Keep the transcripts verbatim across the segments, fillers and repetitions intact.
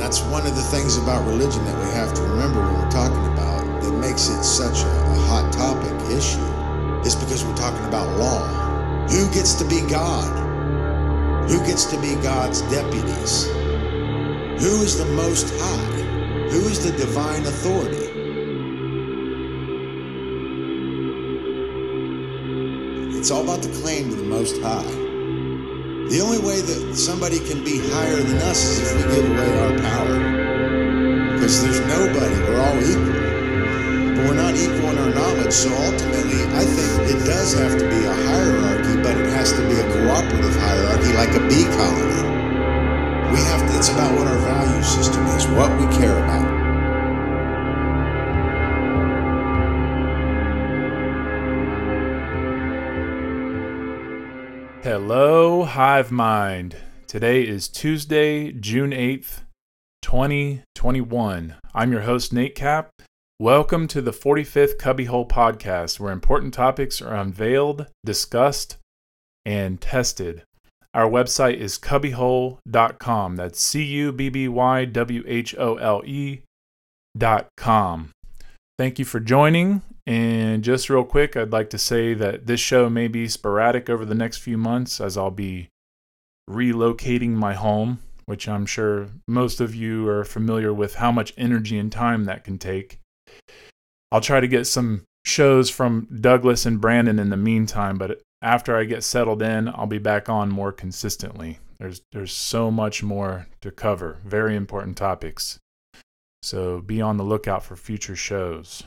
That's one of the things about religion that we have to remember when we're talking about that makes it such a, a hot topic issue, is because we're talking about law. Who gets to be God? Who gets to be God's deputies? Who is the Most High? Who is the divine authority? It's all about the claim to the Most High. The only way that somebody can be higher than us is if we give away our power. Because there's nobody, we're all equal. But we're not equal in our knowledge, so ultimately I think it does have to be a hierarchy, but it has to be a cooperative hierarchy like a bee colony. We have to, it's about what our value system is, what we care about. Hello, Hive Mind. Today is Tuesday, June eighth, twenty twenty-one. I'm your host, Nate Cap. Welcome to the forty-fifth Cubbyhole Podcast, where important topics are unveiled, discussed, and tested. Our website is cubbyhole dot com. That's C U B B Y W H O L E dot com. Thank you for joining. And just real quick, I'd like to say that this show may be sporadic over the next few months as I'll be relocating my home, which I'm sure most of you are familiar with how much energy and time that can take. I'll try to get some shows from Douglas and Brandon in the meantime, but after I get settled in, I'll be back on more consistently. There's there's so much more to cover, very important topics. So be on the lookout for future shows.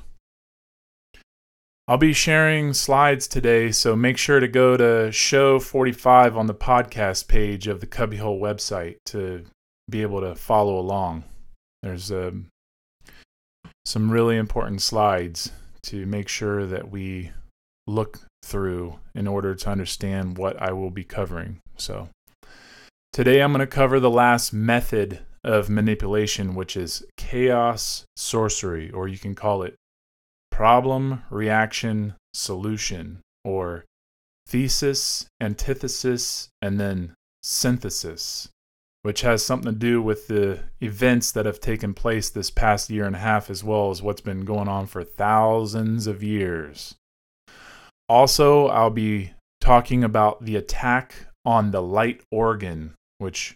I'll be sharing slides today, so make sure to go to show forty-five on the podcast page of the Cubbyhole website to be able to follow along. There's uh, some really important slides to make sure that we look through in order to understand what I will be covering. So today I'm going to cover the last method of manipulation, which is chaos sorcery, or you can call it problem, reaction, solution, or thesis, antithesis, and then synthesis, which has something to do with the events that have taken place this past year and a half, as well as what's been going on for thousands of years. Also, I'll be talking about the attack on the light organ, which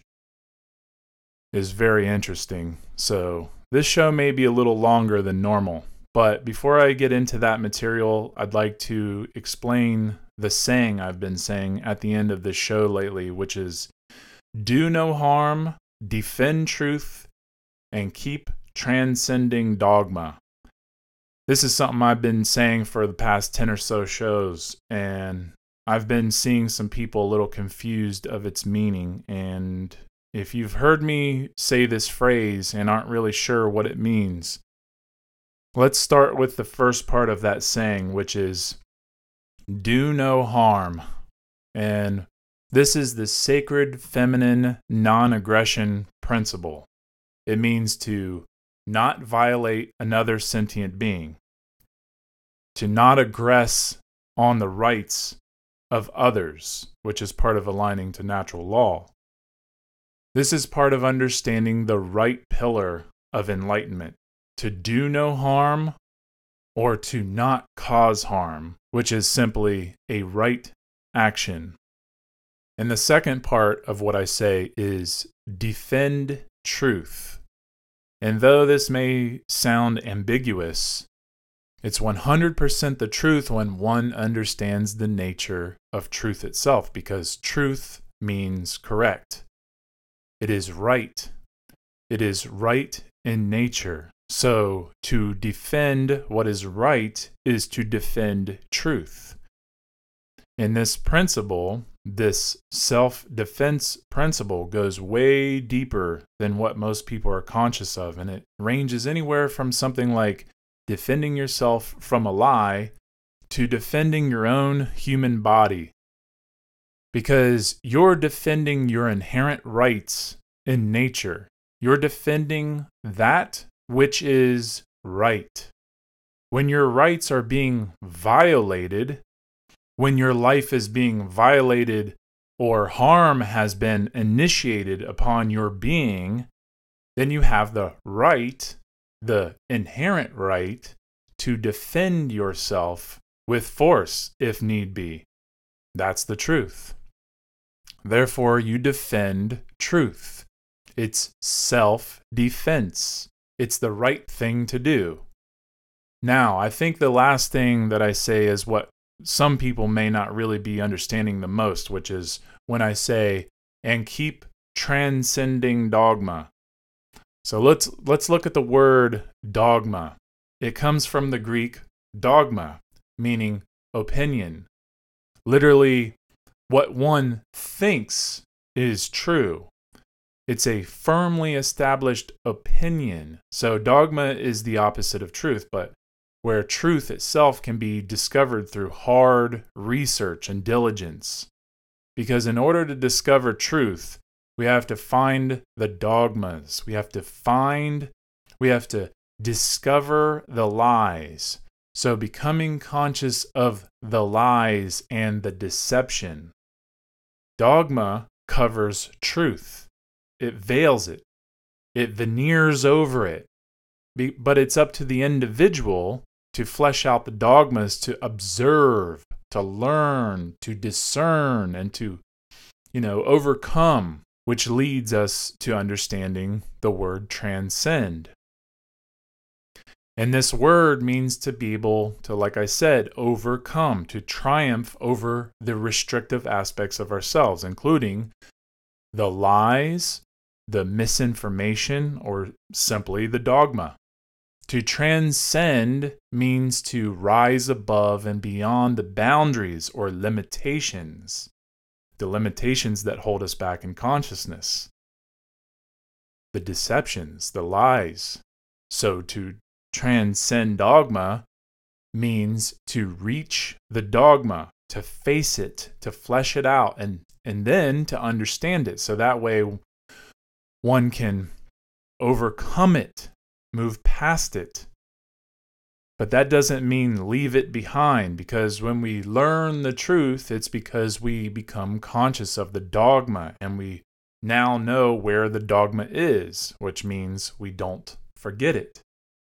is very interesting. So this show may be a little longer than normal. But before I get into that material, I'd like to explain the saying I've been saying at the end of this show lately, which is, do no harm, defend truth, and keep transcending dogma. This is something I've been saying for the past ten or so shows, and I've been seeing some people a little confused of its meaning. And if you've heard me say this phrase and aren't really sure what it means, let's start with the first part of that saying, which is, do no harm. And this is the sacred feminine non-aggression principle. It means to not violate another sentient being, to not aggress on the rights of others, which is part of aligning to natural law. This is part of understanding the right pillar of enlightenment. To do no harm, or to not cause harm, which is simply a right action. And the second part of what I say is defend truth. And though this may sound ambiguous, it's one hundred percent the truth when one understands the nature of truth itself, because truth means correct. It is right. It is right in nature. So, to defend what is right is to defend truth. And this principle, this self-defense principle, goes way deeper than what most people are conscious of. And it ranges anywhere from something like defending yourself from a lie to defending your own human body. Because you're defending your inherent rights in nature. You're defending that which is right. When your rights are being violated, when your life is being violated or harm has been initiated upon your being, then you have the right, the inherent right, to defend yourself with force if need be. That's the truth. Therefore, you defend truth. It's self-defense. It's the right thing to do. Now, I think the last thing that I say is what some people may not really be understanding the most, which is when I say, and keep transcending dogma. So let's let's look at the word dogma. It comes from the Greek dogma, meaning opinion. Literally, what one thinks is true. It's a firmly established opinion. So dogma is the opposite of truth, but where truth itself can be discovered through hard research and diligence. Because in order to discover truth, we have to find the dogmas. We have to find, we have to discover the lies. So becoming conscious of the lies and the deception. Dogma covers truth. It veils it. It veneers over it. But it's up to the individual to flesh out the dogmas, to observe, to learn, to discern, and to, you know, overcome, which leads us to understanding the word transcend. And this word means to be able to, like I said, overcome, to triumph over the restrictive aspects of ourselves, including the lies, the misinformation, or simply the dogma. To transcend means to rise above and beyond the boundaries or limitations, the limitations that hold us back in consciousness, the deceptions, the lies. So to transcend dogma means to reach the dogma, to face it, to flesh it out, and, and then to understand it. So that way one can overcome it, move past it. But that doesn't mean leave it behind, because when we learn the truth, it's because we become conscious of the dogma and we now know where the dogma is, which means we don't forget it.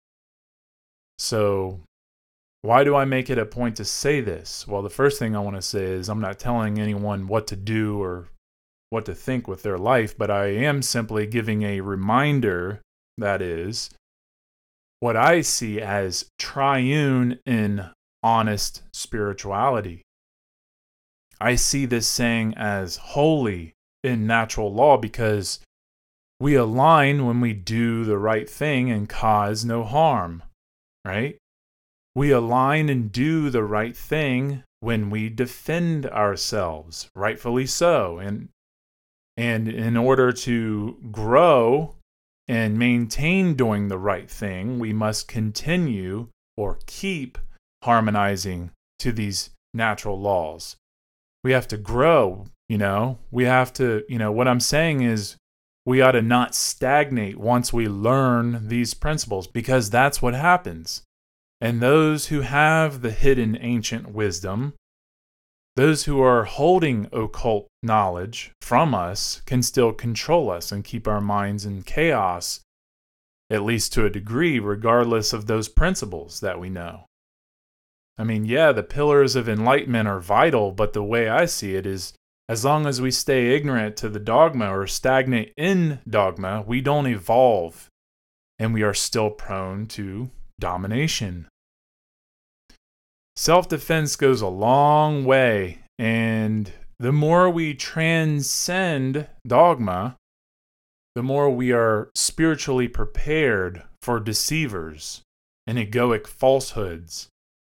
So why do I make it a point to say this? Well, the first thing I want to say is I'm not telling anyone what to do or what to think with their life, but I am simply giving a reminder, that is, what I see as triune in honest spirituality. I see this saying as holy in natural law because we align when we do the right thing and cause no harm, right? We align and do the right thing when we defend ourselves, rightfully so. And, and in order to grow and maintain doing the right thing, we must continue or keep harmonizing to these natural laws. We have to grow, you know, we have to, you know, what I'm saying is we ought to not stagnate once we learn these principles, because that's what happens. And those who have the hidden ancient wisdom, those who are holding occult knowledge from us, can still control us and keep our minds in chaos, at least to a degree, regardless of those principles that we know. I mean, yeah, the pillars of enlightenment are vital, but the way I see it is, as long as we stay ignorant to the dogma or stagnate in dogma, we don't evolve, and we are still prone to domination. Self-defense goes a long way, and the more we transcend dogma, the more we are spiritually prepared for deceivers and egoic falsehoods.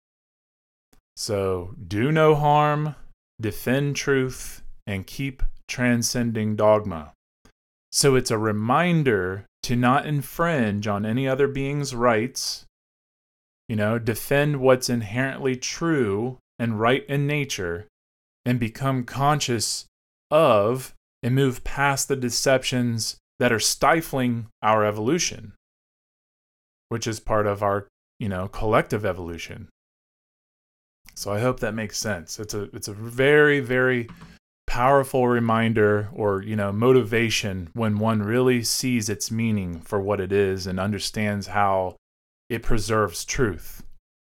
So do no harm, defend truth, and keep transcending dogma. So it's a reminder to not infringe on any other being's rights. You know, defend what's inherently true and right in nature, and become conscious of and move past the deceptions that are stifling our evolution, which is part of our, you know, collective evolution. So I hope that makes sense. It's a it's a very, very powerful reminder or, you know, motivation when one really sees its meaning for what it is and understands how it preserves truth.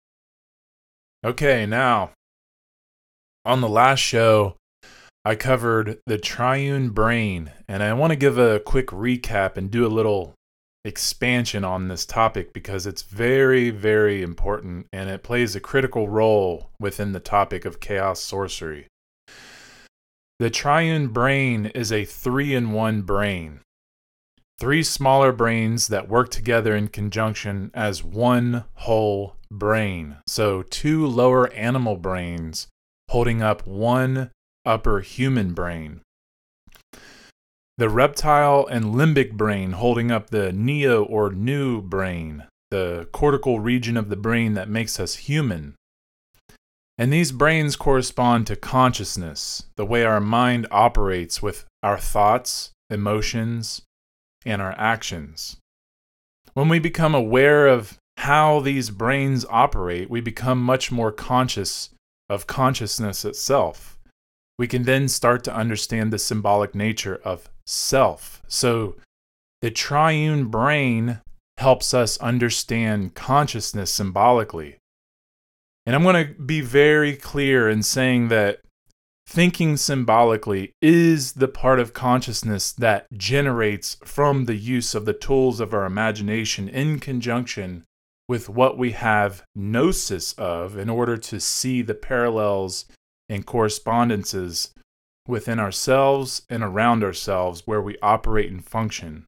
Okay, now, on the last show, I covered the triune brain, and I want to give a quick recap and do a little expansion on this topic because it's very, very important and it plays a critical role within the topic of chaos sorcery. The triune brain is a three-in-one brain. Three smaller brains that work together in conjunction as one whole brain. So two lower animal brains holding up one upper human brain. The reptile and limbic brain holding up the neo or new brain, the cortical region of the brain that makes us human. And these brains correspond to consciousness, the way our mind operates with our thoughts, emotions, and our actions. When we become aware of how these brains operate, we become much more conscious of consciousness itself. We can then start to understand the symbolic nature of self. So the triune brain helps us understand consciousness symbolically. And I'm going to be very clear in saying that thinking symbolically is the part of consciousness that generates from the use of the tools of our imagination in conjunction with what we have gnosis of in order to see the parallels and correspondences within ourselves and around ourselves where we operate and function.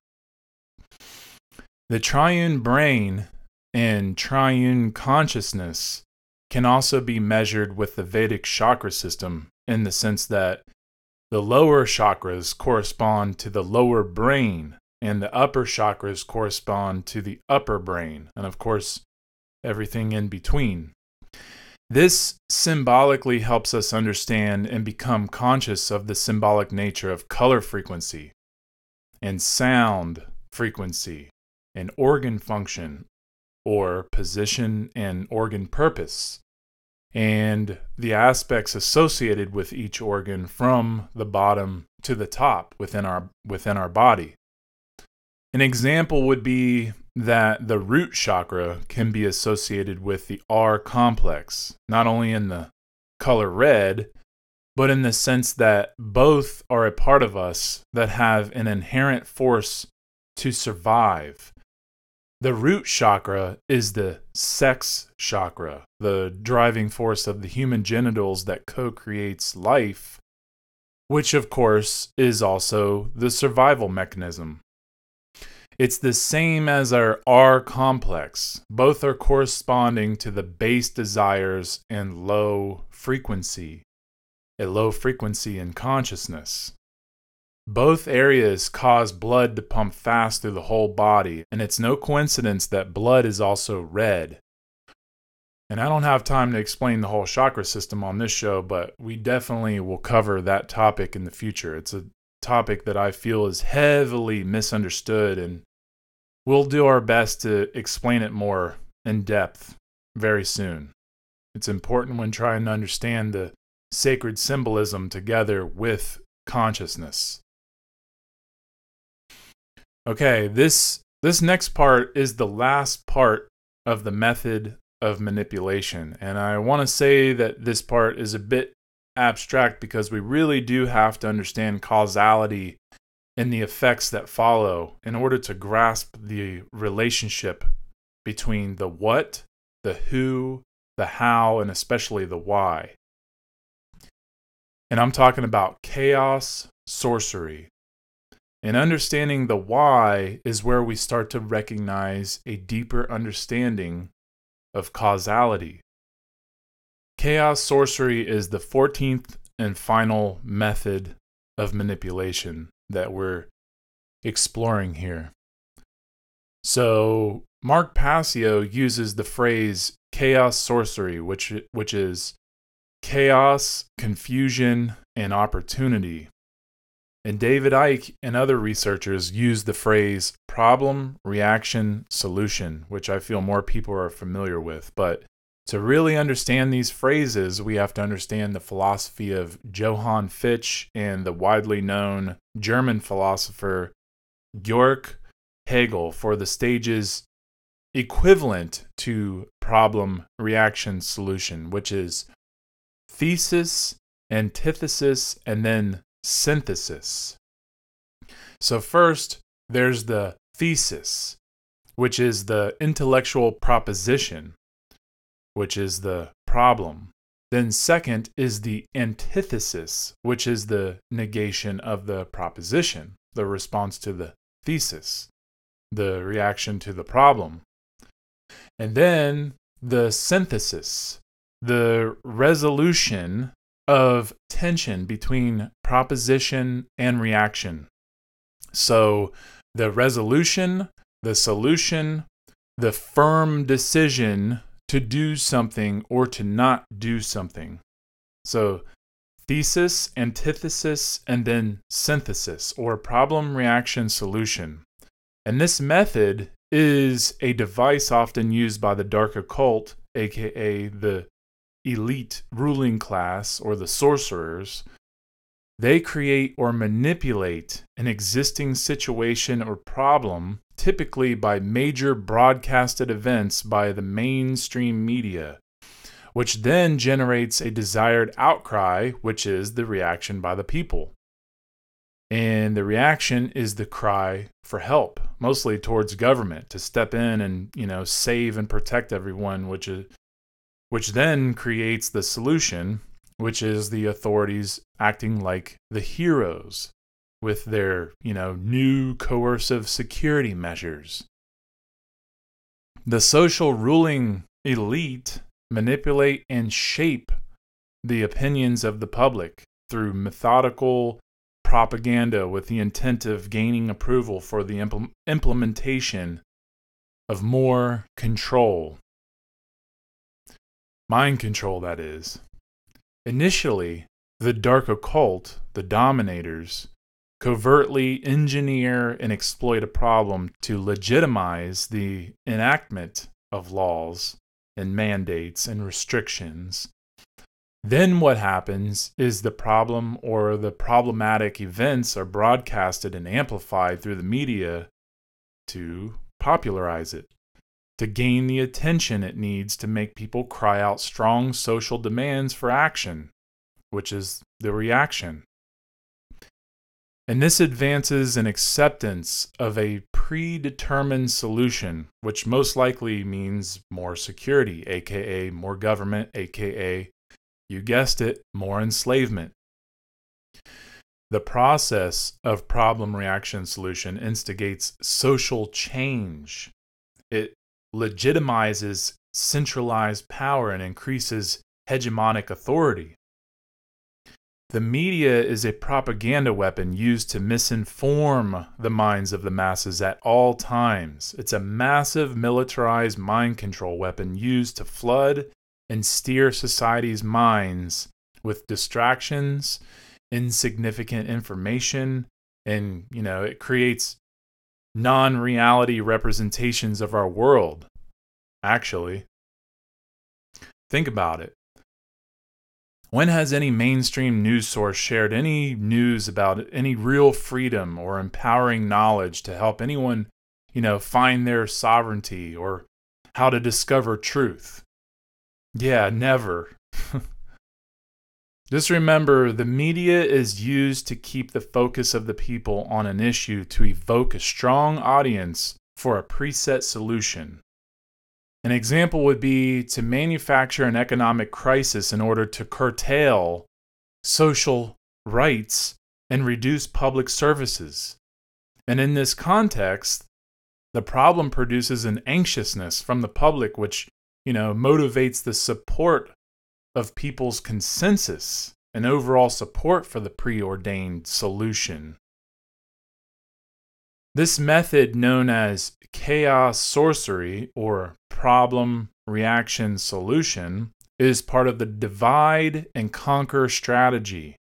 The triune brain and triune consciousness can also be measured with the Vedic chakra system in the sense that the lower chakras correspond to the lower brain and the upper chakras correspond to the upper brain, and of course, everything in between. This symbolically helps us understand and become conscious of the symbolic nature of color frequency and sound frequency and organ function or position and organ purpose and the aspects associated with each organ from the bottom to the top within our within our body. An example would be that the root chakra can be associated with the R complex, not only in the color red, but in the sense that both are a part of us that have an inherent force to survive. The root chakra is the sex chakra, the driving force of the human genitals that co-creates life, which of course is also the survival mechanism. It's the same as our R complex. Both are corresponding to the base desires and low frequency, a low frequency in consciousness. Both areas cause blood to pump fast through the whole body, and it's no coincidence that blood is also red. And I don't have time to explain the whole chakra system on this show, but we definitely will cover that topic in the future. It's a topic that I feel is heavily misunderstood, and we'll do our best to explain it more in depth very soon. It's important when trying to understand the sacred symbolism together with consciousness. Okay, this this next part is the last part of the method of manipulation, and I want to say that this part is a bit abstract because we really do have to understand causality and the effects that follow in order to grasp the relationship between the what, the who, the how, and especially the why. And I'm talking about chaos sorcery. And understanding the why is where we start to recognize a deeper understanding of causality. Chaos sorcery is the fourteenth and final method of manipulation that we're exploring here. So Mark Passio uses the phrase chaos sorcery, which which is chaos, confusion, and opportunity. And David Icke and other researchers use the phrase problem, reaction, solution, which I feel more people are familiar with. But To really understand these phrases, we have to understand the philosophy of Johann Fichte and the widely known German philosopher Georg Hegel for the stages equivalent to problem, reaction, solution, which is thesis, antithesis, and then synthesis. So first, there's the thesis, which is the intellectual proposition, which is the problem. Then second is the antithesis, which is the negation of the proposition, the response to the thesis, the reaction to the problem. And then the synthesis, the resolution of tension between proposition and reaction. So the resolution, the solution, the firm decision to do something or to not do something. So thesis, antithesis, and then synthesis, or problem, reaction, solution. And this method is a device often used by the dark occult, aka the elite ruling class or the sorcerers. They create or manipulate an existing situation or problem, typically by major broadcasted events by the mainstream media, which then generates a desired outcry, which is the reaction by the people. And the reaction is the cry for help, mostly towards government to step in and, you know, save and protect everyone, which is, which then creates the solution, which is the authorities acting like the heroes with their, you know, new coercive security measures. The social ruling elite manipulate and shape the opinions of the public through methodical propaganda with the intent of gaining approval for the impl- implementation of more control. Mind control, that is. Initially, the dark occult, the dominators, covertly engineer and exploit a problem to legitimize the enactment of laws and mandates and restrictions. Then what happens is the problem or the problematic events are broadcasted and amplified through the media to popularize it, to gain the attention it needs to make people cry out strong social demands for action, which is the reaction. And this advances an acceptance of a predetermined solution, which most likely means more security, aka more government, aka, you guessed it, more enslavement. The process of problem, reaction, solution instigates social change. It legitimizes centralized power and increases hegemonic authority. The media is a propaganda weapon used to misinform the minds of the masses at all times. It's a massive militarized mind control weapon used to flood and steer society's minds with distractions, insignificant information, and, you know, it creates non-reality representations of our world, actually. Think about it. When has any mainstream news source shared any news about any real freedom or empowering knowledge to help anyone, you know, find their sovereignty or how to discover truth? Yeah, never. Just remember, the media is used to keep the focus of the people on an issue to evoke a strong audience for a preset solution. An example would be to manufacture an economic crisis in order to curtail social rights and reduce public services. And in this context, the problem produces an anxiousness from the public, which, you know, motivates the support of people's consensus and overall support for the preordained solution. This method, known as chaos sorcery or problem, reaction, solution, is part of the divide and conquer strategy.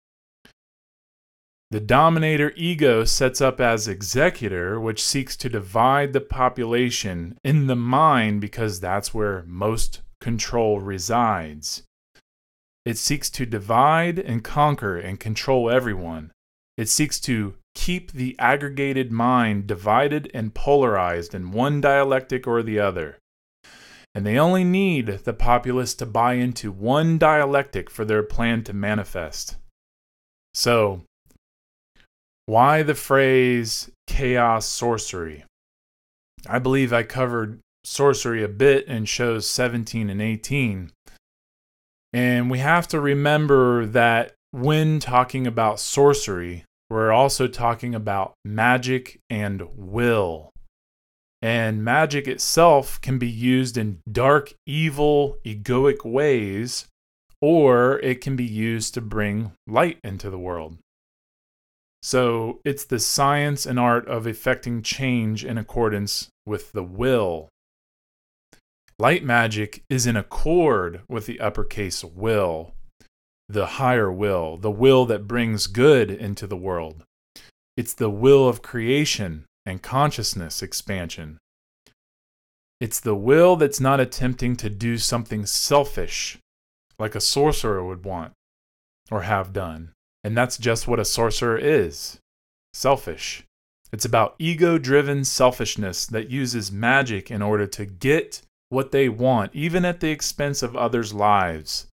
The dominator ego sets up as executor, which seeks to divide the population in the mind because that's where most control resides. It seeks to divide and conquer and control everyone. It seeks to keep the aggregated mind divided and polarized in one dialectic or the other. And they only need the populace to buy into one dialectic for their plan to manifest. So, why the phrase chaos sorcery? I believe I covered sorcery a bit in shows seventeen and eighteen. And we have to remember that when talking about sorcery, we're also talking about magic and will. And magic itself can be used in dark, evil, egoic ways, or it can be used to bring light into the world. So it's the science and art of effecting change in accordance with the will. Light magic is in accord with the uppercase will, the higher will, the will that brings good into the world. It's the will of creation and consciousness expansion. It's the will that's not attempting to do something selfish, like a sorcerer would want or have done. And that's just what a sorcerer is. Selfish. It's about ego-driven selfishness that uses magic in order to get what they want, even at the expense of others' lives.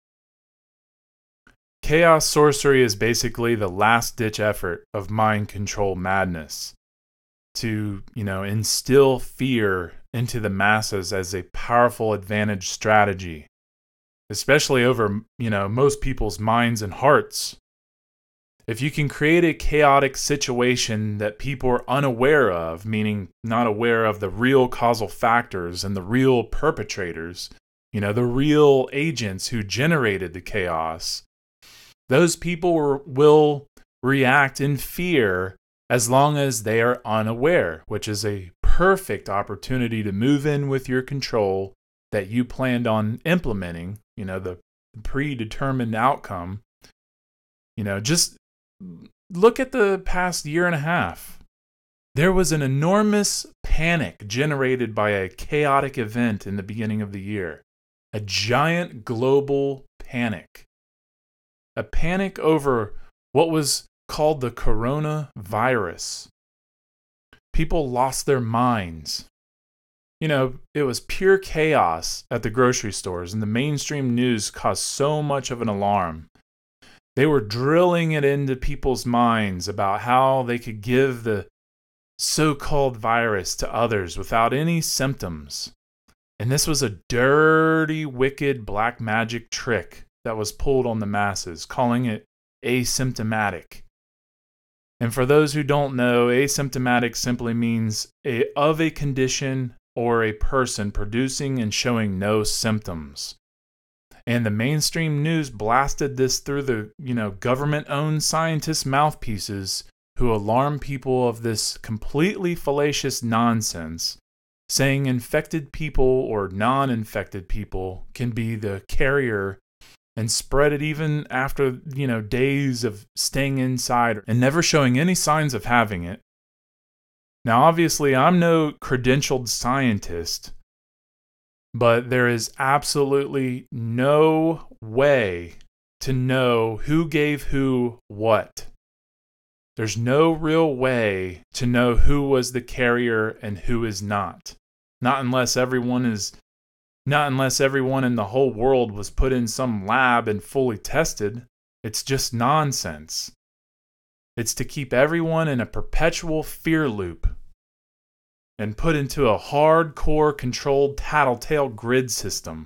Chaos sorcery is basically the last-ditch effort of mind control madness to, you know, instill fear into the masses as a powerful advantage strategy, especially over, you know, most people's minds and hearts. If you can create a chaotic situation that people are unaware of, meaning not aware of the real causal factors and the real perpetrators, you know, the real agents who generated the chaos, those people will react in fear as long as they are unaware, which is a perfect opportunity to move in with your control that you planned on implementing, you know, the predetermined outcome. You know, just look at the past year and a half. There was an enormous panic generated by a chaotic event in the beginning of the year. A giant global panic. A panic over what was called the coronavirus. People lost their minds. You know, it was pure chaos at the grocery stores, and the mainstream news caused so much of an alarm. They were drilling it into people's minds about how they could give the so-called virus to others without any symptoms. And this was a dirty, wicked black magic trick that was pulled on the masses, calling it asymptomatic. And for those who don't know, asymptomatic simply means a, of a condition or a person producing and showing no symptoms. And the mainstream news blasted this through the, you know, government-owned scientist mouthpieces who alarm people of this completely fallacious nonsense, saying infected people or non-infected people can be the carrier and spread it even after, you know, days of staying inside and never showing any signs of having it. Now, obviously, I'm no credentialed scientist, but there is absolutely no way to know who gave who what. There's no real way to know who was the carrier and who is not. Not unless everyone is Not unless everyone in the whole world was put in some lab and fully tested. It's just nonsense. It's to keep everyone in a perpetual fear loop and put into a hardcore controlled tattletale grid system.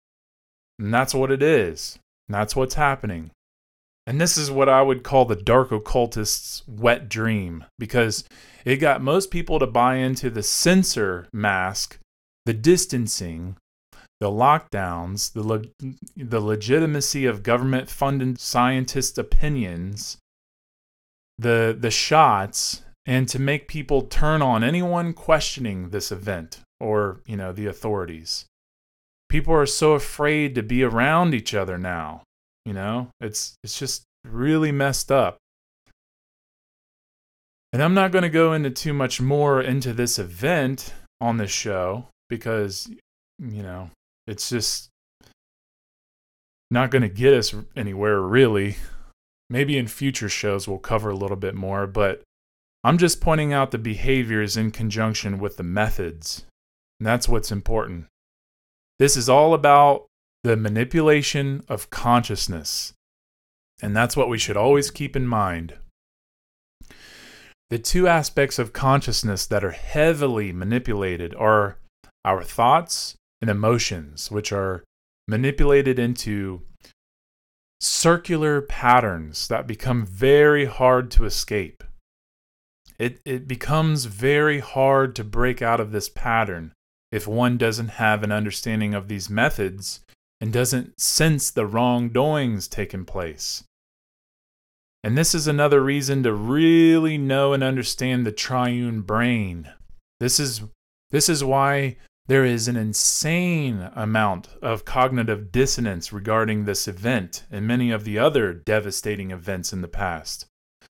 And that's what it is. And that's what's happening. And this is what I would call the dark occultist's wet dream, because it got most people to buy into the censor mask, the distancing, the lockdowns, the le- the legitimacy of government-funded scientists' opinions, the the shots, and to make people turn on anyone questioning this event or, you know, the authorities. People are so afraid to be around each other now. You know, it's it's just really messed up. And I'm not going to go into too much more into this event on this show because, you know, it's just not going to get us anywhere really. Maybe in future shows we'll cover a little bit more, but I'm just pointing out the behaviors in conjunction with the methods. And that's what's important. This is all about the manipulation of consciousness. And that's what we should always keep in mind. The two aspects of consciousness that are heavily manipulated are our thoughts and emotions, which are manipulated into circular patterns that become very hard to escape. It, it becomes very hard to break out of this pattern if one doesn't have an understanding of these methods and doesn't sense the wrongdoings taking place. And this is another reason to really know and understand the triune brain. This is, this is why there is an insane amount of cognitive dissonance regarding this event and many of the other devastating events in the past.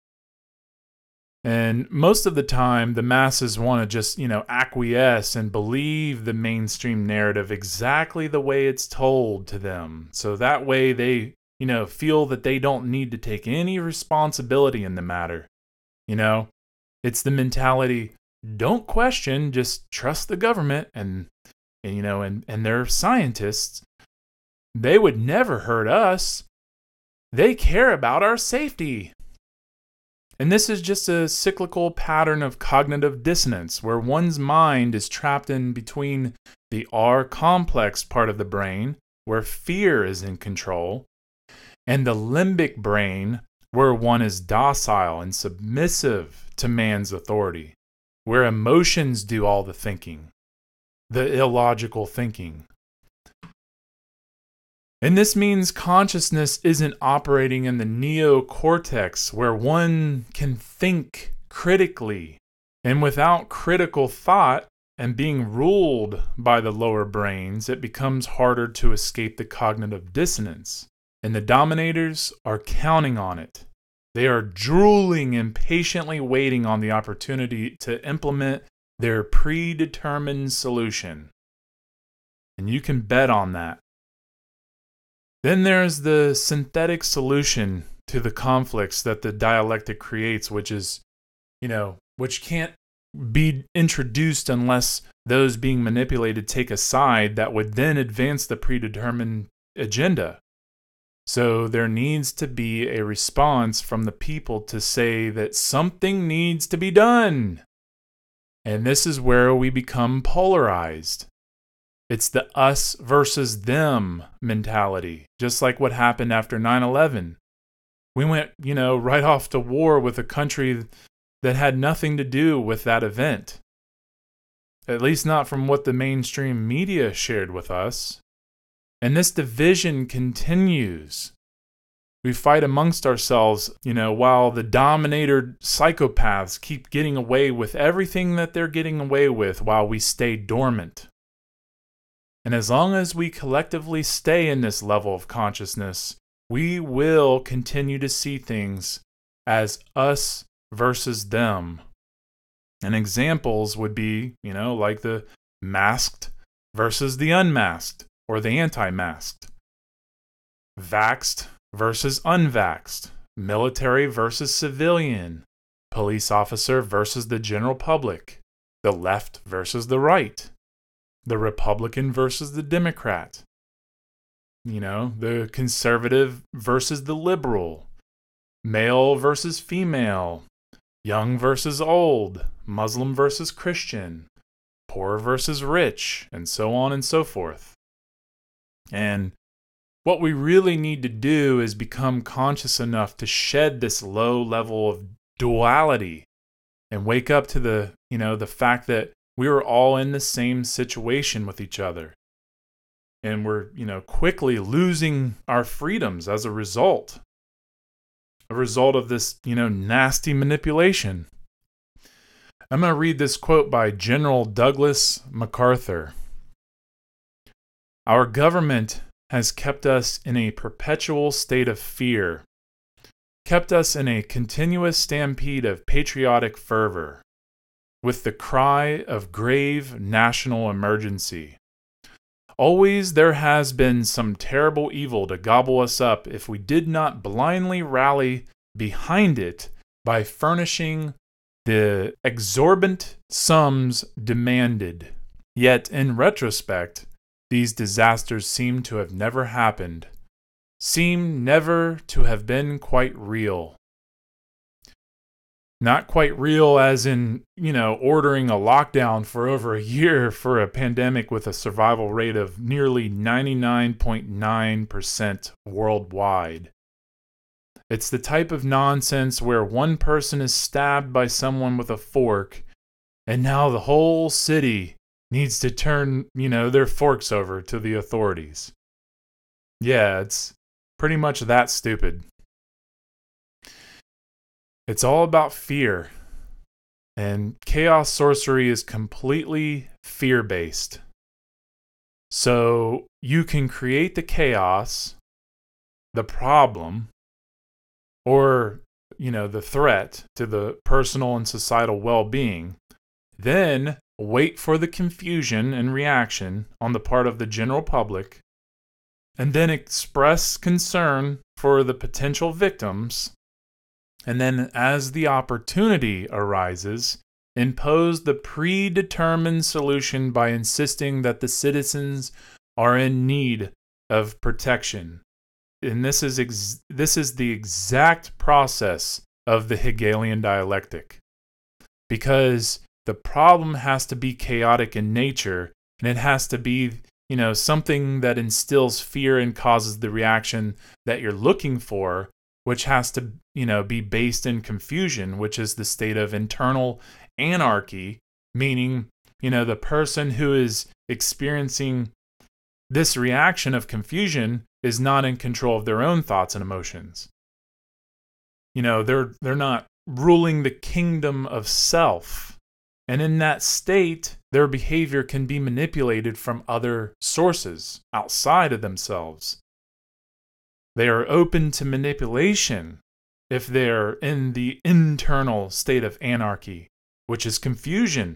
And most of the time, the masses want to just, you know, acquiesce and believe the mainstream narrative exactly the way it's told to them. So that way they, you know, feel that they don't need to take any responsibility in the matter. You know, it's the mentality, don't question, just trust the government and, and you know, and, and their scientists. They would never hurt us. They care about our safety. And this is just a cyclical pattern of cognitive dissonance where one's mind is trapped in between the R complex part of the brain, where fear is in control, and the limbic brain, where one is docile and submissive to man's authority, where emotions do all the thinking, the illogical thinking. And this means consciousness isn't operating in the neocortex, where one can think critically. And without critical thought and being ruled by the lower brains, it becomes harder to escape the cognitive dissonance. And the dominators are counting on it. They are drooling and patiently waiting on the opportunity to implement their predetermined solution. And you can bet on that. Then there's the synthetic solution to the conflicts that the dialectic creates, which is, you know, which can't be introduced unless those being manipulated take a side that would then advance the predetermined agenda. So there needs to be a response from the people to say that something needs to be done. And this is where we become polarized. It's the us versus them mentality, just like what happened after nine eleven. We went, you know, right off to war with a country that had nothing to do with that event. At least not from what the mainstream media shared with us. And this division continues. We fight amongst ourselves, you know, while the dominator psychopaths keep getting away with everything that they're getting away with while we stay dormant. And as long as we collectively stay in this level of consciousness, we will continue to see things as us versus them. And examples would be, you know, like the masked versus the unmasked, or the anti-masked. Vaxxed versus unvaxxed. Military versus civilian. Police officer versus the general public. The left versus the right. The Republican versus the Democrat. You know, the conservative versus the liberal. Male versus female. Young versus old. Muslim versus Christian. Poor versus rich. And so on and so forth. And what we really need to do is become conscious enough to shed this low level of duality and wake up to the, you know, the fact that we are all in the same situation with each other. And we're, you know, quickly losing our freedoms as a result. A result of this, you know, nasty manipulation. I'm going to read this quote by General Douglas MacArthur. Our government has kept us in a perpetual state of fear, kept us in a continuous stampede of patriotic fervor, with the cry of grave national emergency. Always there has been some terrible evil to gobble us up if we did not blindly rally behind it by furnishing the exorbitant sums demanded. Yet, in retrospect, these disasters seem to have never happened, seem never to have been quite real. Not quite real as in, you know, ordering a lockdown for over a year for a pandemic with a survival rate of nearly ninety-nine point nine percent worldwide. It's the type of nonsense where one person is stabbed by someone with a fork, and now the whole city needs to turn, you know, their forks over to the authorities. Yeah, it's pretty much that stupid. It's all about fear, and chaos sorcery is completely fear-based. So you can create the chaos, the problem, or, you know, the threat to the personal and societal well-being, then wait for the confusion and reaction on the part of the general public, and then express concern for the potential victims. And then, as the opportunity arises, impose the predetermined solution by insisting that the citizens are in need of protection. And this is ex- this is the exact process of the Hegelian dialectic. Because the problem has to be chaotic in nature, and it has to be, you know, something that instills fear and causes the reaction that you're looking for, which has to, you know, be based in confusion, which is the state of internal anarchy, meaning, you know, the person who is experiencing this reaction of confusion is not in control of their own thoughts and emotions. You know, they're they're not ruling the kingdom of self. And in that state, their behavior can be manipulated from other sources outside of themselves. They are open to manipulation if they're in the internal state of anarchy, which is confusion.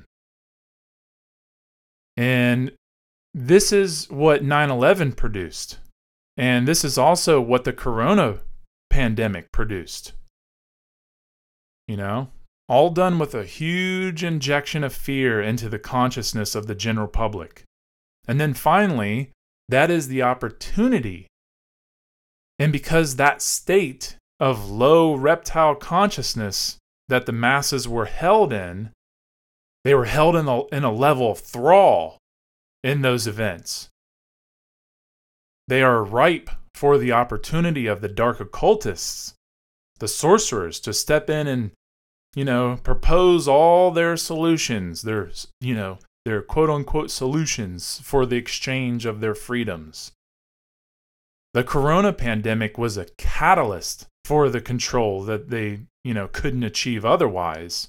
And this is what nine eleven produced. And this is also what the corona pandemic produced. You know, all done with a huge injection of fear into the consciousness of the general public. And then finally, that is the opportunity. And because that state of low reptile consciousness that the masses were held in, they were held in a, in a level of thrall in those events. They are ripe for the opportunity of the dark occultists, the sorcerers, to step in and, you know, propose all their solutions, their, you know, their quote-unquote solutions for the exchange of their freedoms. The corona pandemic was a catalyst for the control that they, you know, couldn't achieve otherwise.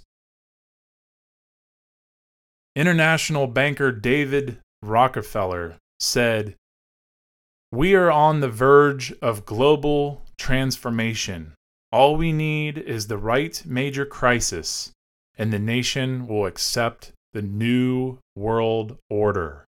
International banker David Rockefeller said, "We are on the verge of global transformation. All we need is the right major crisis, and the nation will accept the new world order."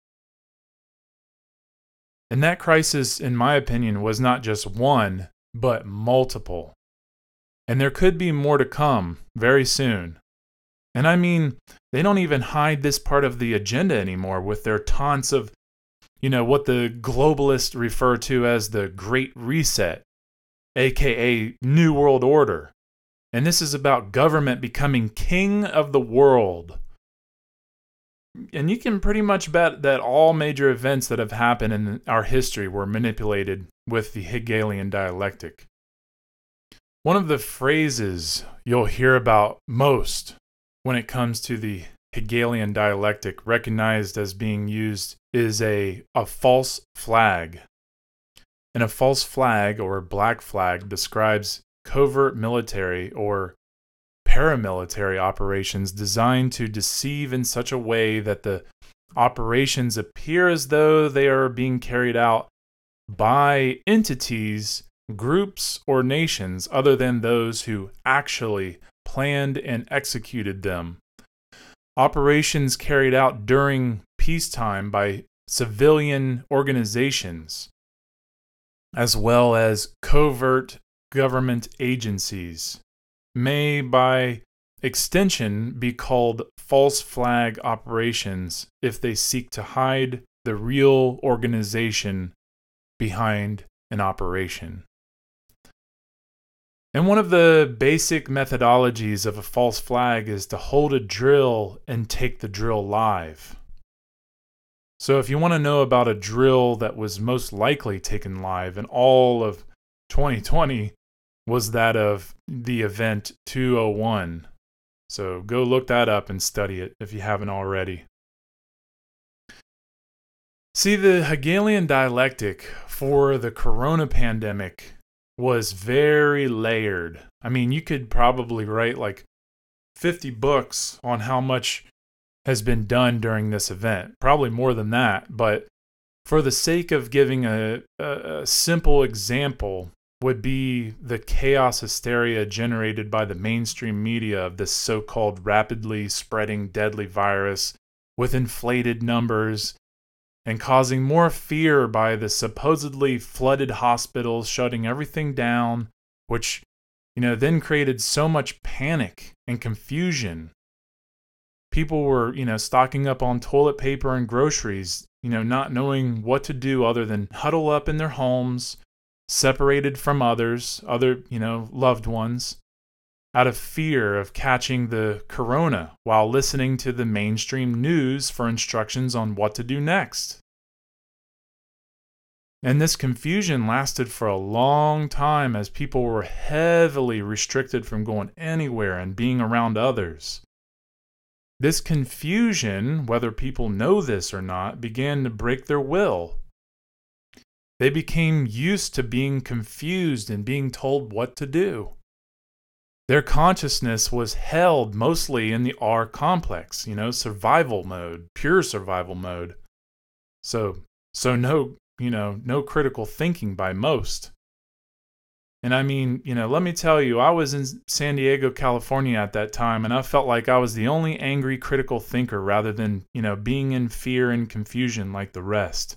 And that crisis, in my opinion, was not just one, but multiple. And there could be more to come very soon. And I mean, they don't even hide this part of the agenda anymore with their taunts of, you know, what the globalists refer to as the Great Reset, aka New World Order. And this is about government becoming king of the world. And you can pretty much bet that all major events that have happened in our history were manipulated with the Hegelian dialectic. One of the phrases you'll hear about most when it comes to the Hegelian dialectic recognized as being used is a, a false flag. And a false flag or black flag describes covert military or paramilitary operations designed to deceive in such a way that the operations appear as though they are being carried out by entities, groups, or nations other than those who actually planned and executed them. Operations carried out during peacetime by civilian organizations, as well as covert government agencies, may by extension be called false flag operations if they seek to hide the real organization behind an operation. And one of the basic methodologies of a false flag is to hold a drill and take the drill live. So if you want to know about a drill that was most likely taken live in all of twenty twenty, was that of the event two oh one. So go look that up and study it if you haven't already. See, the Hegelian dialectic for the corona pandemic was very layered. I mean, you could probably write like fifty books on how much has been done during this event. Probably more than that, but for the sake of giving a, a, a simple example would be the chaos hysteria generated by the mainstream media of this so-called rapidly spreading deadly virus with inflated numbers and causing more fear by the supposedly flooded hospitals shutting everything down, which, you know, then created so much panic and confusion. People were, you know, stocking up on toilet paper and groceries, you know, not knowing what to do other than huddle up in their homes, separated from others, other, you know, loved ones, out of fear of catching the corona while listening to the mainstream news for instructions on what to do next. And this confusion lasted for a long time as people were heavily restricted from going anywhere and being around others. This confusion, whether people know this or not, began to break their will. They became used to being confused and being told what to do. Their consciousness was held mostly in the R complex, you know, survival mode, pure survival mode. So, so no, you know, no critical thinking by most. And I mean, you know, let me tell you, I was in San Diego, California at that time, and I felt like I was the only angry critical thinker rather than, you know, being in fear and confusion like the rest.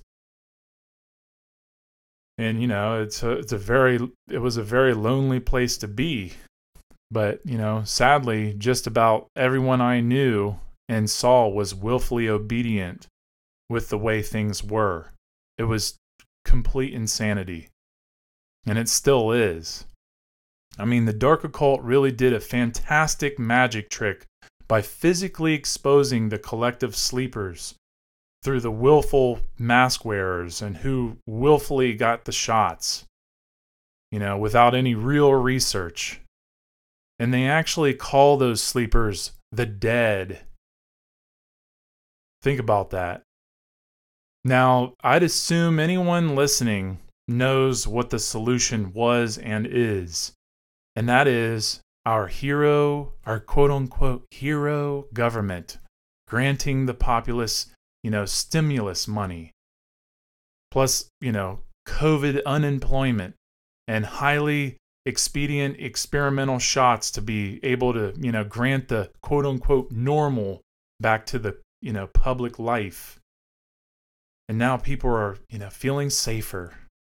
And, you know, it's a, it's a very, it was a very lonely place to be. But, you know, sadly, just about everyone I knew and saw was willfully obedient with the way things were. It was complete insanity. And it still is. I mean, the dark occult really did a fantastic magic trick by physically exposing the collective sleepers through the willful mask wearers and who willfully got the shots, you know, without any real research. And they actually call those sleepers the dead. Think about that. Now, I'd assume anyone listening knows what the solution was and is. And that is our hero, our quote-unquote hero government, granting the populace, you know, stimulus money. Plus, you know, COVID unemployment and highly expedient experimental shots to be able to, you know, grant the quote-unquote normal back to the, you know, public life. And now people are, you know, feeling safer.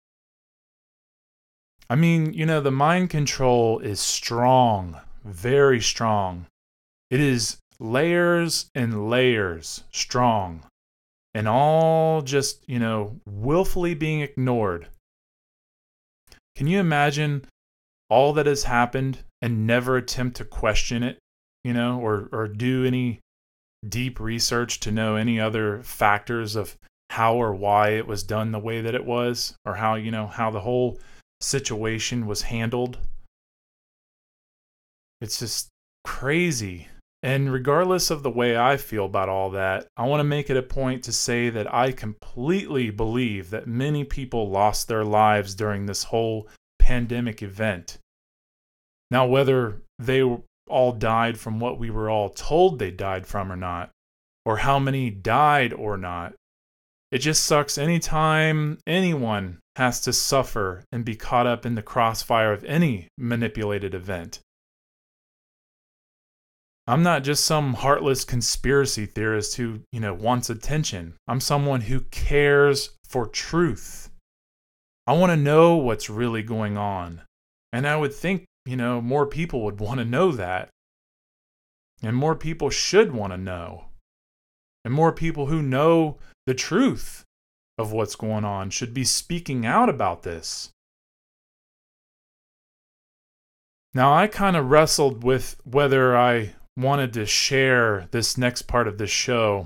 I mean, you know, the mind control is strong, very strong. It is layers and layers strong, and all just, you know, willfully being ignored. Can you imagine all that has happened and never attempt to question it, you know, or, or do any deep research to know any other factors of how or why it was done the way that it was, or how, you know, how the whole situation was handled? It's just crazy. And regardless of the way I feel about all that, I want to make it a point to say that I completely believe that many people lost their lives during this whole pandemic event. Now, whether they all died from what we were all told they died from or not, or how many died or not, it just sucks anytime anyone has to suffer and be caught up in the crossfire of any manipulated event. I'm not just some heartless conspiracy theorist who, you know, wants attention. I'm someone who cares for truth. I want to know what's really going on. And I would think, you know, more people would want to know that. And more people should want to know. And more people who know the truth of what's going on should be speaking out about this. Now, I kind of wrestled with whether I wanted to share this next part of this show.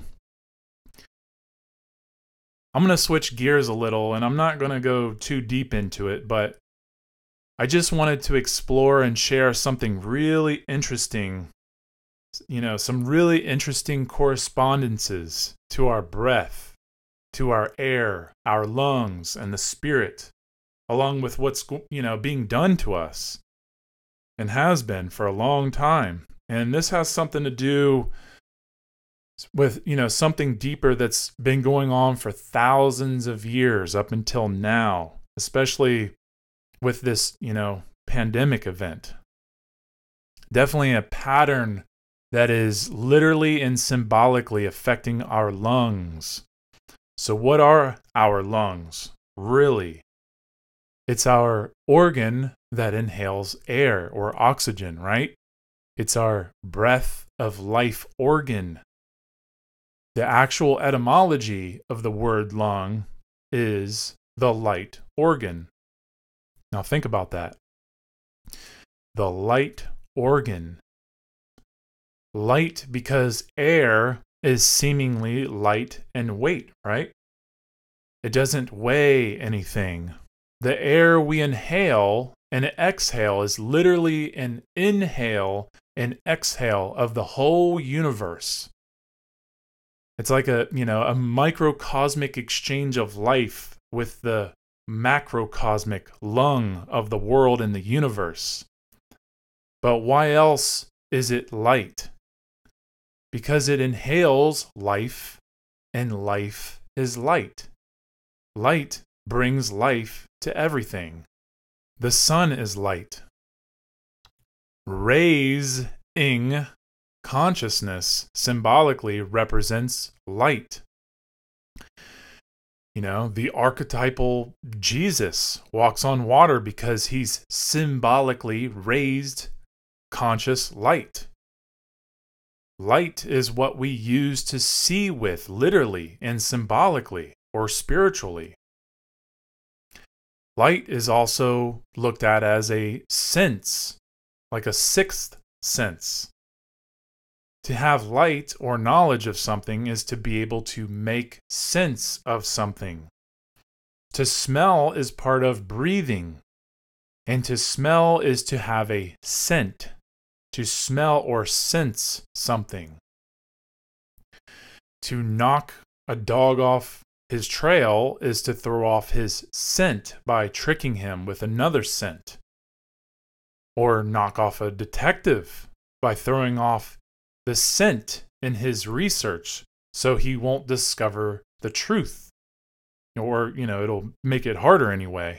I'm going to switch gears a little, and I'm not going to go too deep into it, but I just wanted to explore and share something really interesting, you know, some really interesting correspondences to our breath, to our air, our lungs, and the spirit, along with what's, you know, being done to us and has been for a long time. And this has something to do with, you know, something deeper that's been going on for thousands of years up until now, especially with this, you know, pandemic event. Definitely a pattern that is literally and symbolically affecting our lungs. So what are our lungs, really? It's our organ that inhales air or oxygen, right? It's our breath of life organ. The actual etymology of the word lung is the light organ. Now think about that. The light organ. Light because air is seemingly light in weight, right? It doesn't weigh anything. The air we inhale and exhale is literally an inhale and exhale of the whole universe. It's like a, you know, a microcosmic exchange of life with the macrocosmic lung of the world and the universe. But why else is it light? Because it inhales life, and life is light. Light brings life to everything. The sun is light. Raising consciousness symbolically represents light. You know, the archetypal Jesus walks on water because he's symbolically raised conscious light. Light is what we use to see with, literally and symbolically or spiritually. Light is also looked at as a sense, like a sixth sense. To have light or knowledge of something is to be able to make sense of something. To smell is part of breathing, and to smell is to have a scent, to smell or sense something. To knock a dog off his trail is to throw off his scent by tricking him with another scent. Or knock off a detective by throwing off the scent in his research so he won't discover the truth. Or, you know, it'll make it harder anyway.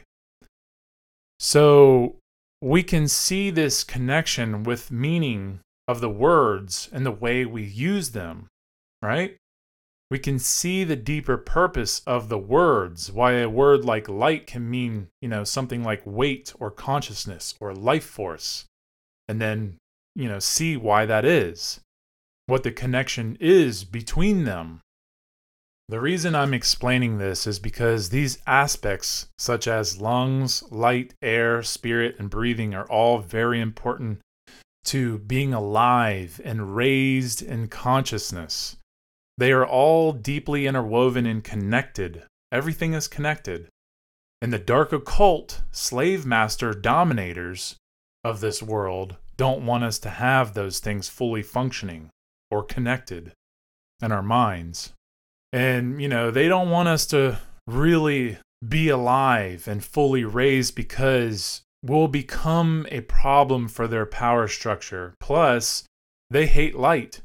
So we can see this connection with meaning of the words and the way we use them, right? We can see the deeper purpose of the words, why a word like light can mean, you know, something like weight or consciousness or life force. And then, you know, see why that is, what the connection is between them. The reason I'm explaining this is because these aspects, such as lungs, light, air, spirit, and breathing, are all very important to being alive and raised in consciousness. They are all deeply interwoven and connected. Everything is connected. And the dark occult slave master dominators of this world don't want us to have those things fully functioning or connected in our minds. And, you know, they don't want us to really be alive and fully raised because we'll become a problem for their power structure. Plus, they hate light.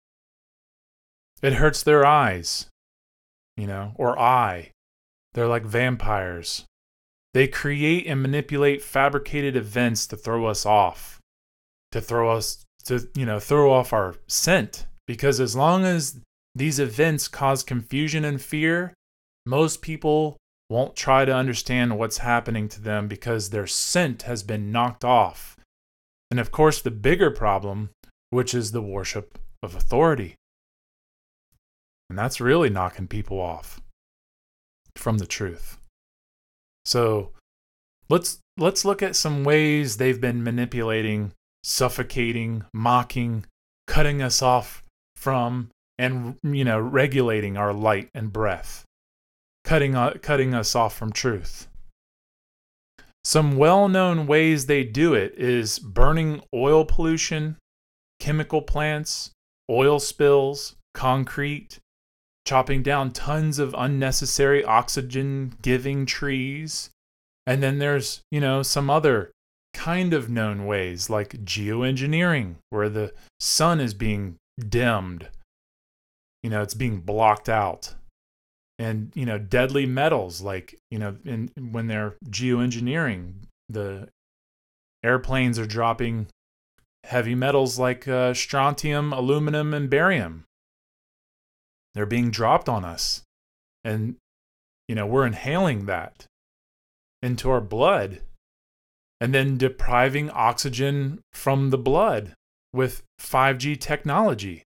It hurts their eyes, you know, or eye. They're like vampires. They create and manipulate fabricated events to throw us off, to throw us to, you know, throw off our scent, because as long as these events cause confusion and fear, most people won't try to understand what's happening to them because their scent has been knocked off. And of course, the bigger problem, which is the worship of authority. And that's really knocking people off from the truth. So let's let's look at some ways they've been manipulating, suffocating, mocking, cutting us off from, and, you know, regulating our light and breath. Cutting, uh, cutting us off from truth. Some well-known ways they do it is burning oil pollution, chemical plants, oil spills, concrete, chopping down tons of unnecessary oxygen-giving trees. And then there's, you know, some other kind of known ways like geoengineering, where the sun is being dimmed. You know, it's being blocked out. And, you know, deadly metals, like, you know, in, when they're geoengineering, the airplanes are dropping heavy metals like uh, strontium, aluminum, and barium. They're being dropped on us. And, you know, we're inhaling that into our blood and then depriving oxygen from the blood with five G technology.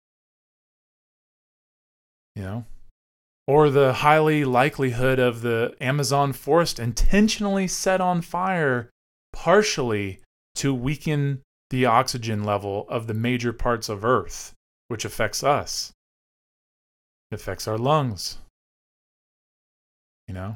You know? Or the highly likelihood of the Amazon forest intentionally set on fire partially to weaken the oxygen level of the major parts of Earth, which affects us. It affects our lungs. You know?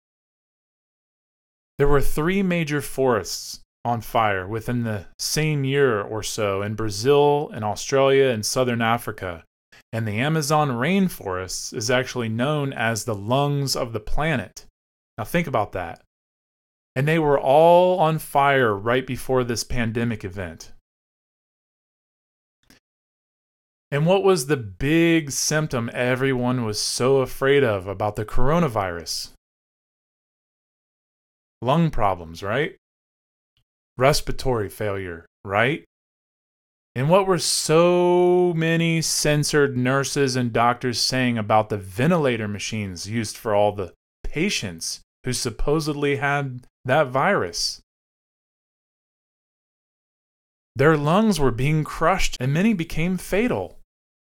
There were three major forests on fire within the same year or so in Brazil and Australia and Southern Africa. And the Amazon rainforests is actually known as the lungs of the planet. Now think about that. And they were all on fire right before this pandemic event. And what was the big symptom everyone was so afraid of about the coronavirus? Lung problems, right? Respiratory failure, right? And what were so many censored nurses and doctors saying about the ventilator machines used for all the patients who supposedly had that virus? Their lungs were being crushed and many became fatal.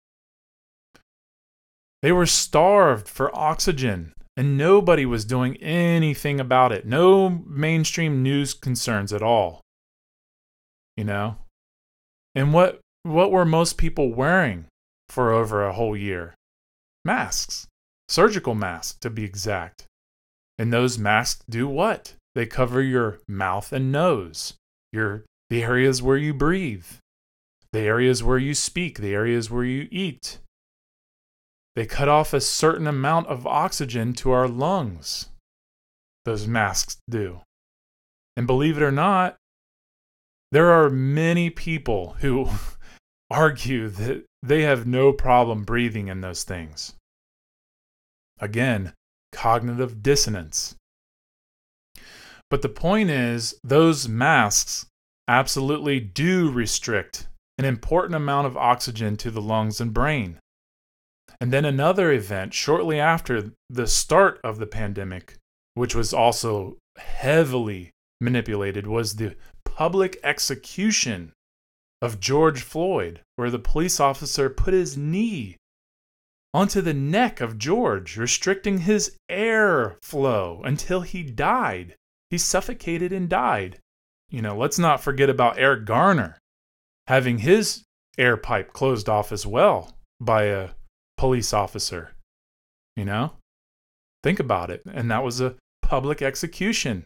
They were starved for oxygen and nobody was doing anything about it. No mainstream news concerns at all. You know? And what what were most people wearing for over a whole year? Masks. Surgical masks, to be exact. And those masks do what? They cover your mouth and nose, your the areas where you breathe, the areas where you speak, the areas where you eat. They cut off a certain amount of oxygen to our lungs. Those masks do. And believe it or not, there are many people who argue that they have no problem breathing in those things. Again, cognitive dissonance. But the point is, those masks absolutely do restrict an important amount of oxygen to the lungs and brain. And then another event shortly after the start of the pandemic, which was also heavily manipulated, was the public execution of George Floyd, where the police officer put his knee onto the neck of George, restricting his air flow until he died. He suffocated and died. You know, let's not forget about Eric Garner having his air pipe closed off as well by a police officer. You know? Think about it. And that was a public execution.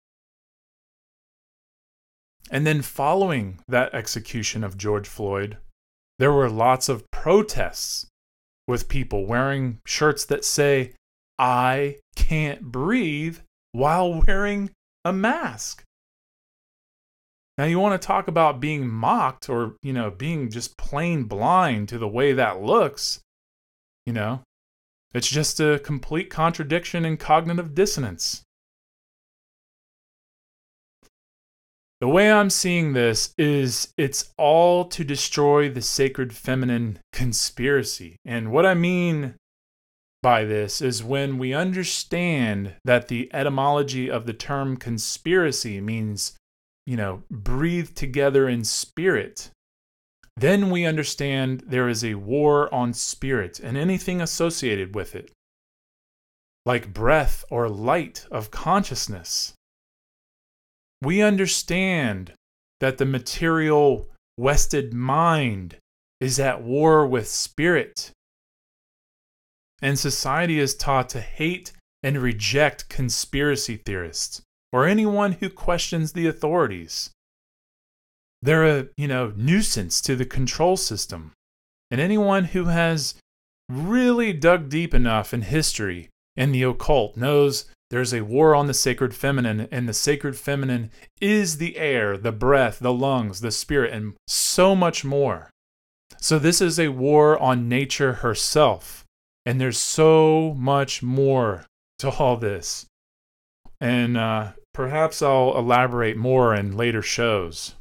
And then following that execution of George Floyd, there were lots of protests with people wearing shirts that say, "I can't breathe," while wearing a mask. Now you want to talk about being mocked or, you know, being just plain blind to the way that looks. You know, it's just a complete contradiction and cognitive dissonance. The way I'm seeing this is it's all to destroy the sacred feminine conspiracy. And what I mean by this is when we understand that the etymology of the term conspiracy means, you know, breathe together in spirit, then we understand there is a war on spirit and anything associated with it, like breath or light of consciousness. We understand that the material Wested mind is at war with spirit. And society is taught to hate and reject conspiracy theorists or anyone who questions the authorities. They're a, you know, nuisance to the control system. And anyone who has really dug deep enough in history and the occult knows there's a war on the sacred feminine, and the sacred feminine is the air, the breath, the lungs, the spirit, and so much more. So this is a war on nature herself. And there's so much more to all this. And uh, perhaps I'll elaborate more in later shows.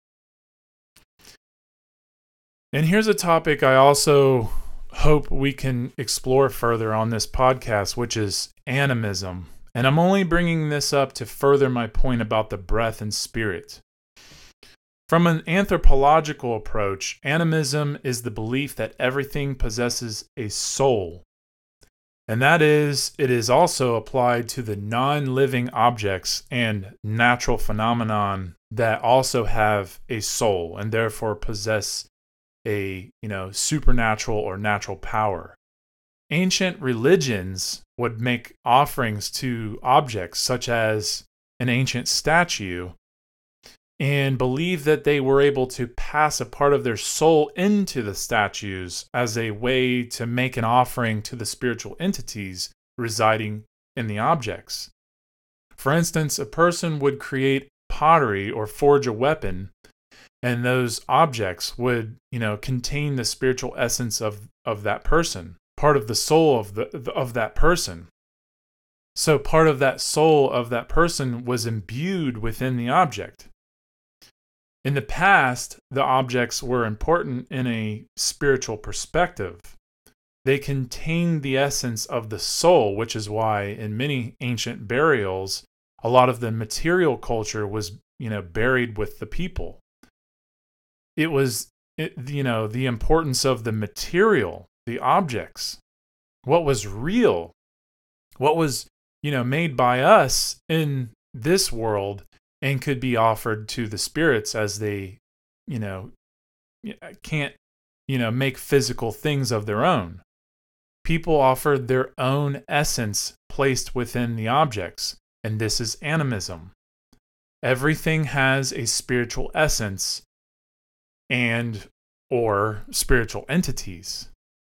And here's a topic I also hope we can explore further on this podcast, which is animism. And I'm only bringing this up to further my point about the breath and spirit. From an anthropological approach, animism is the belief that everything possesses a soul. And that is, it is also applied to the non-living objects and natural phenomenon that also have a soul and therefore possess a, you know, supernatural or natural power. Ancient religions would make offerings to objects such as an ancient statue and believe that they were able to pass a part of their soul into the statues as a way to make an offering to the spiritual entities residing in the objects. For instance, a person would create pottery or forge a weapon, and those objects would, you know, contain the spiritual essence of, of that person, part of the soul of the of that person. So part of that soul of that person was imbued within the object. In the past, the objects were important in a spiritual perspective. They contained the essence of the soul, which is why in many ancient burials, a lot of the material culture was, you know, buried with the people. It was, it, you know, the importance of the material, the objects, what was real, what was, you know, made by us in this world and could be offered to the spirits as they, you know, can't, you know, make physical things of their own. People offered their own essence placed within the objects, and this is animism. Everything has a spiritual essence and or spiritual entities.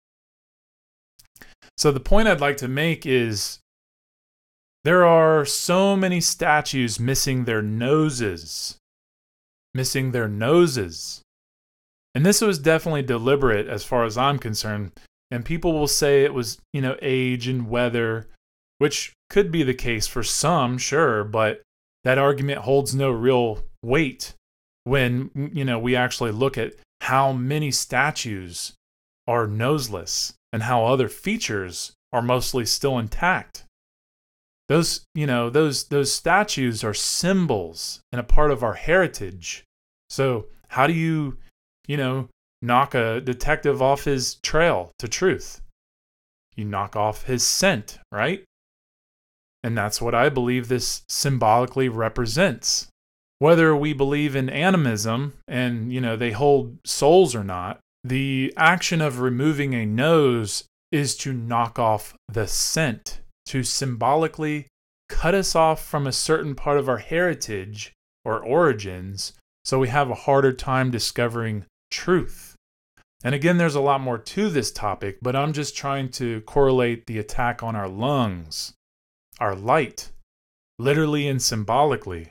So the point I'd like to make is there are so many statues missing their noses. Missing their noses. And this was definitely deliberate as far as I'm concerned. And people will say it was, you know, age and weather, which could be the case for some, sure, but that argument holds no real weight when, you know, we actually look at how many statues are noseless and how other features are mostly still intact. Those, you know, those those statues are symbols and a part of our heritage. So how do you, you know, knock a detective off his trail to truth? You knock off his scent, right? And that's what I believe this symbolically represents. Whether we believe in animism and, you know, they hold souls or not, the action of removing a nose is to knock off the scent, to symbolically cut us off from a certain part of our heritage or origins, so we have a harder time discovering truth. And again, there's a lot more to this topic, but I'm just trying to correlate the attack on our lungs, our light, literally and symbolically.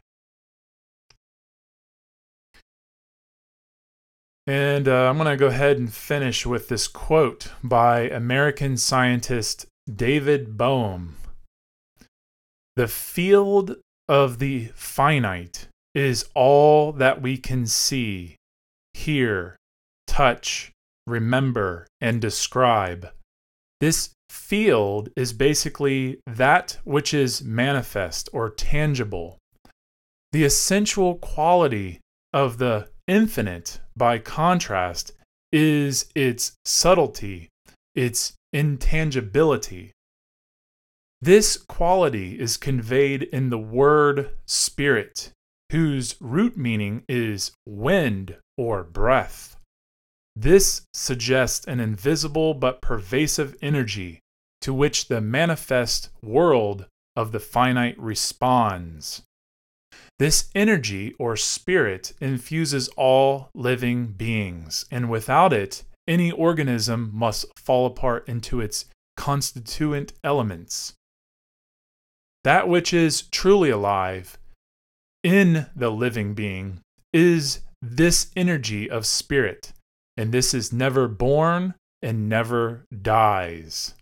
And uh, I'm going to go ahead and finish with this quote by American scientist David Bohm. The field of the finite is all that we can see, hear, touch, remember, and describe. This field is basically that which is manifest or tangible. The essential quality of the infinite, by contrast, is its subtlety, its intangibility. This quality is conveyed in the word spirit, whose root meaning is wind or breath. This suggests an invisible but pervasive energy to which the manifest world of the finite responds. This energy or spirit infuses all living beings, and without it, any organism must fall apart into its constituent elements. That which is truly alive in the living being is this energy of spirit, and this is never born and never dies.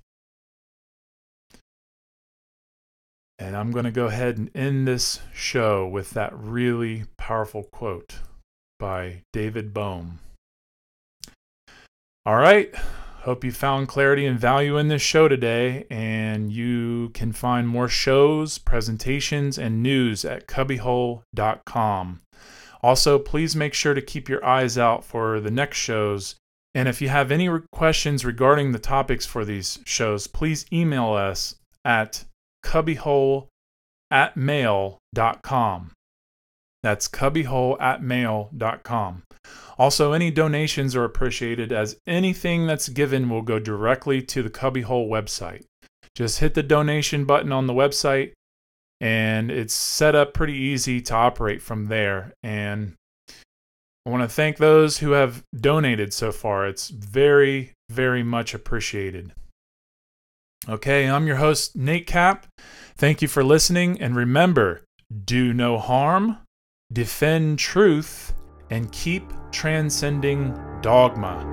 And I'm going to go ahead and end this show with that really powerful quote by David Bohm. All right. Hope you found clarity and value in this show today, and you can find more shows, presentations, and news at cubbyhole dot com. Also, please make sure to keep your eyes out for the next shows, and if you have any re- questions regarding the topics for these shows, please email us at cubbyhole at mail dot com. That's cubbyhole at mail dot com. Also, any donations are appreciated, as anything that's given will go directly to the Cubbyhole website. Just hit the donation button on the website, and it's set up pretty easy to operate from there. And I want to thank those who have donated so far. It's very, very much appreciated. Okay, I'm your host, Nate Cap. Thank you for listening, and remember, do no harm, defend truth, and keep transcending dogma.